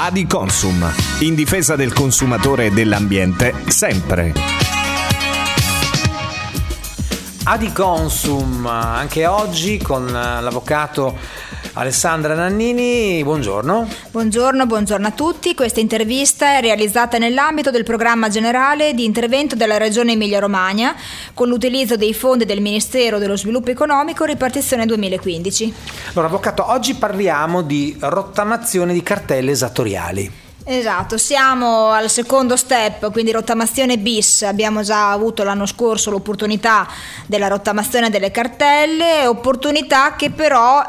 Adiconsum, in difesa del consumatore e dell'ambiente, sempre. Adiconsum, anche oggi con l'avvocato Alessandra Nannini. Buongiorno. Buongiorno a tutti. Questa intervista è realizzata nell'ambito del programma generale di intervento della Regione Emilia-Romagna con l'utilizzo dei fondi del Ministero dello Sviluppo Economico ripartizione 2015. Allora, avvocato, oggi parliamo di rottamazione di cartelle esattoriali. Esatto, siamo al secondo step, quindi rottamazione bis. Abbiamo già avuto l'anno scorso l'opportunità della rottamazione delle cartelle, opportunità che però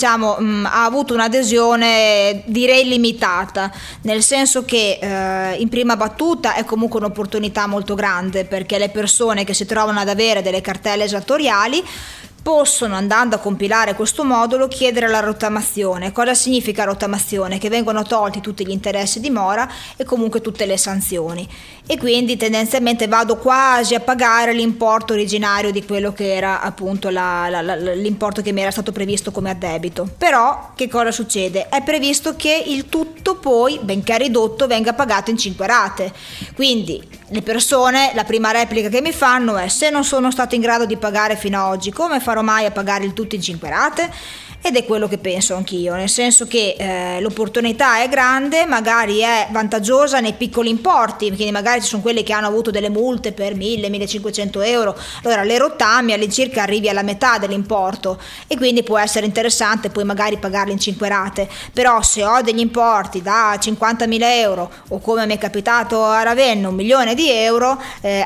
ha avuto un'adesione direi limitata, nel senso che in prima battuta è comunque un'opportunità molto grande, perché le persone che si trovano ad avere delle cartelle esattoriali possono, andando a compilare questo modulo, chiedere la rottamazione. Cosa significa rottamazione? Che vengono tolti tutti gli interessi di mora e comunque tutte le sanzioni, e quindi tendenzialmente vado quasi a pagare l'importo originario di quello che era appunto l'importo che mi era stato previsto come addebito. Però che cosa succede? È previsto che il tutto poi, benché ridotto, venga pagato in 5 rate. Quindi le persone, la prima replica che mi fanno è: se non sono stato in grado di pagare fino ad oggi, come farò mai a pagare il tutto in 5 rate? Ed è quello che penso anch'io, nel senso che l'opportunità è grande, magari è vantaggiosa nei piccoli importi, quindi magari ci sono quelli che hanno avuto delle multe per 1.000-1.500 euro, allora le rottami all'incirca arrivi alla metà dell'importo e quindi può essere interessante poi magari pagarli in 5 rate. Però se ho degli importi da 50.000 euro o, come mi è capitato a Ravenna, 1 milione di euro,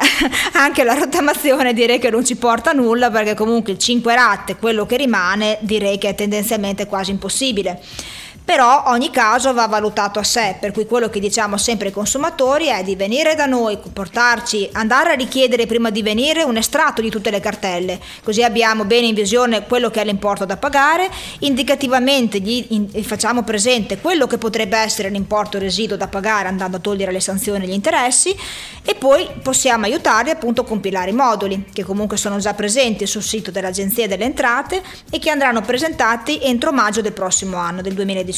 anche la rottamazione direi che non ci porta a nulla, perché comunque il 5 rate, quello che rimane, direi che è tendenzialmente quasi impossibile. Però ogni caso va valutato a sé, per cui quello che diciamo sempre ai consumatori è di venire da noi, andare a richiedere prima di venire un estratto di tutte le cartelle, così abbiamo bene in visione quello che è l'importo da pagare, indicativamente gli facciamo presente quello che potrebbe essere l'importo residuo da pagare andando a togliere le sanzioni e gli interessi, e poi possiamo aiutarli appunto a compilare i moduli, che comunque sono già presenti sul sito dell'Agenzia delle Entrate e che andranno presentati entro maggio del prossimo anno, del 2018.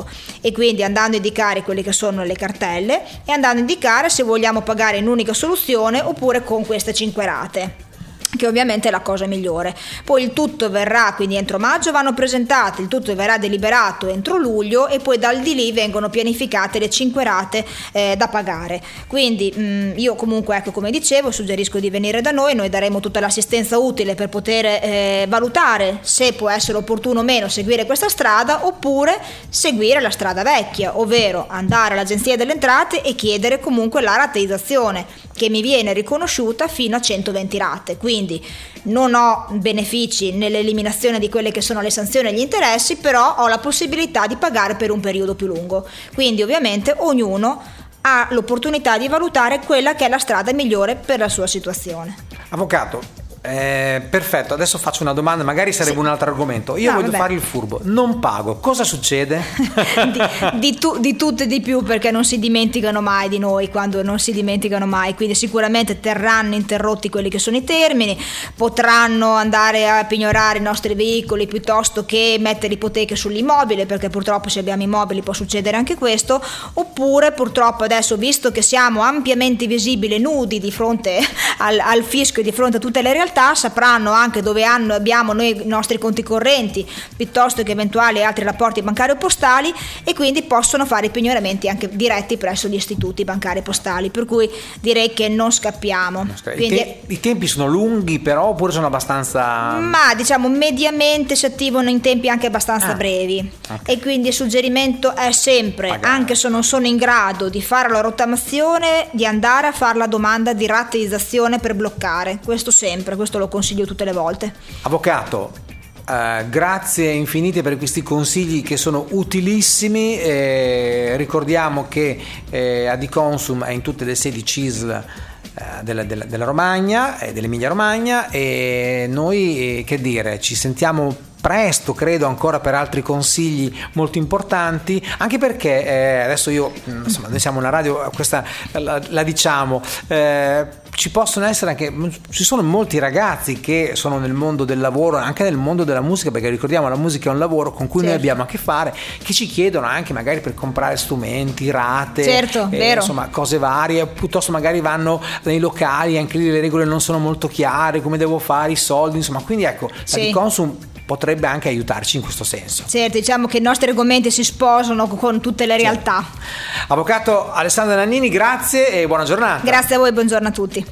E quindi andando a indicare quelle che sono le cartelle e andando a indicare se vogliamo pagare in unica soluzione oppure con queste 5 rate, che ovviamente è la cosa migliore. Poi il tutto verrà, quindi entro maggio vanno presentati, il tutto verrà deliberato entro luglio e poi dal di lì vengono pianificate le 5 rate da pagare. Quindi io comunque, ecco, come dicevo, suggerisco di venire da noi daremo tutta l'assistenza utile per poter valutare se può essere opportuno o meno seguire questa strada oppure seguire la strada vecchia, ovvero andare all'Agenzia delle Entrate e chiedere comunque la rateizzazione, che mi viene riconosciuta fino a 120 rate. Quindi non ho benefici nell'eliminazione di quelle che sono le sanzioni e gli interessi, però ho la possibilità di pagare per un periodo più lungo. Quindi ovviamente ognuno ha l'opportunità di valutare quella che è la strada migliore per la sua situazione. Avvocato, perfetto, adesso faccio una domanda, magari sarebbe un altro argomento. Io voglio fare il furbo, non pago, cosa succede? di tutto e di più, perché non si dimenticano mai di noi, quando non si dimenticano mai, quindi sicuramente terranno interrotti quelli che sono i termini, potranno andare a pignorare i nostri veicoli piuttosto che mettere ipoteche sull'immobile, perché purtroppo se abbiamo immobili può succedere anche questo, oppure purtroppo adesso, visto che siamo ampiamente visibili nudi di fronte al fisco e di fronte a tutte le realtà, sapranno anche dove abbiamo noi i nostri conti correnti piuttosto che eventuali altri rapporti bancari o postali, e quindi possono fare i pignoramenti anche diretti presso gli istituti bancari postali, per cui direi che non scappiamo. Quindi, i tempi sono lunghi però, oppure sono abbastanza, ma diciamo mediamente si attivano in tempi anche abbastanza brevi, okay. E quindi il suggerimento è sempre pagare. Anche se non sono in grado di fare la rottamazione, di andare a fare la domanda di rateizzazione per bloccare, questo lo consiglio tutte le volte. Avvocato, grazie infinite per questi consigli che sono utilissimi. Ricordiamo che Adiconsum è in tutte le sedi CISL della Romagna e dell'Emilia Romagna, e noi che dire, ci sentiamo presto, credo, ancora per altri consigli molto importanti, anche perché adesso noi siamo una radio, questa la diciamo, ci possono essere anche, ci sono molti ragazzi che sono nel mondo del lavoro, anche nel mondo della musica, perché ricordiamo la musica è un lavoro con cui noi abbiamo a che fare, che ci chiedono anche magari per comprare strumenti, rate, vero. insomma cose varie, piuttosto magari vanno nei locali, anche lì le regole non sono molto chiare, come devo fare, i soldi, insomma, quindi ecco, la Adiconsum potrebbe anche aiutarci in questo senso. Certo, diciamo che i nostri argomenti si sposano con tutte le realtà. Avvocato Alessandra Nannini, grazie e buona giornata. Grazie a voi, buongiorno a tutti.